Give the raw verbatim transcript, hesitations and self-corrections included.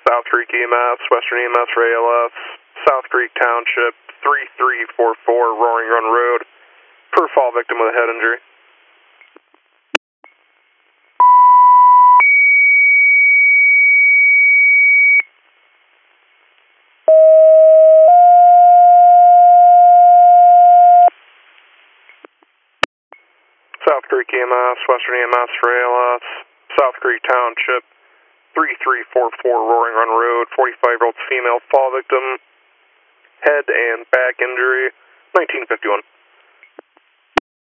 South Creek E M S, Western E M S for A L S, South Creek Township, three three four four, Roaring Run Road, per fall victim with a head injury. South Creek E M S, Western E M S for A L S, South Creek Township, three three four four, Roaring Run Road, forty-five-year-old female fall victim, head and back injury, nineteen fifty-one.